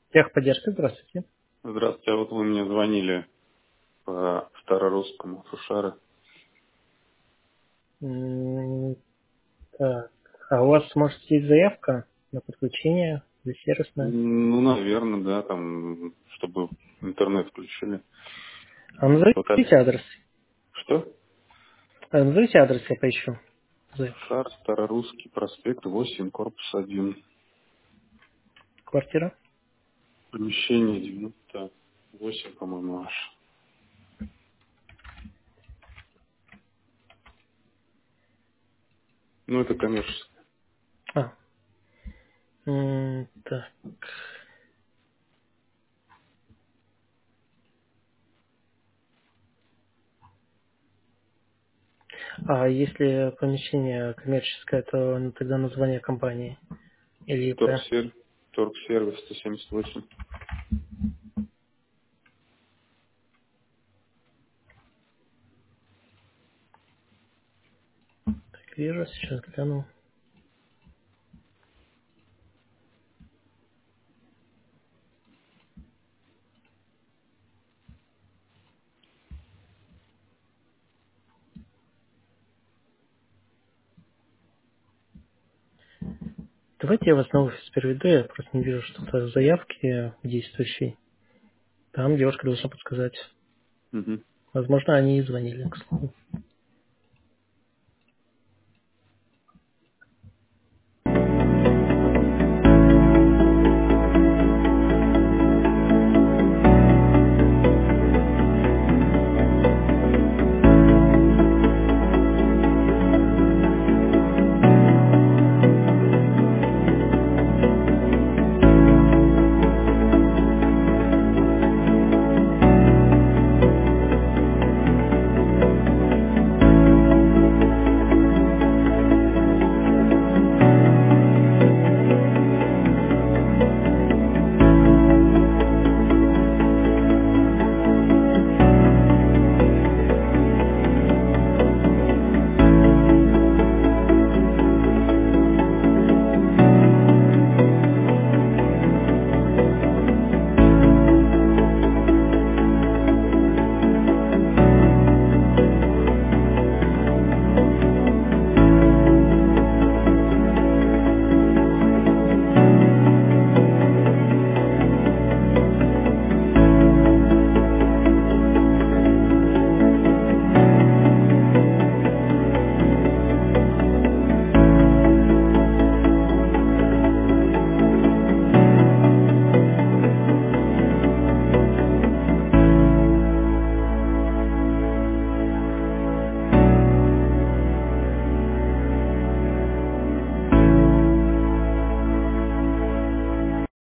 Техподдержка, здравствуйте. Здравствуйте, а вот вы мне звонили по старорусскому Сушары. М, Так, а у вас, может, есть заявка на подключение для сервисное? Ну, наверное, да, там, чтобы интернет включили. А назовите Вот адрес. что? Назовите адрес, я поищу. Заявку. Сушар, Старорусский проспект 8, корпус 1. Квартира. Помещение 98, по-моему, аж. Ну, это коммерческое. А, так. А если помещение коммерческое, то тогда название компании или ИП. Торгсервис 178. Так, вижу, сейчас гляну. Давайте я вас на офис переведу, я просто не вижу что-то заявки действующей. Там девушка должна подсказать. Угу. Возможно, они и звонили, к слову.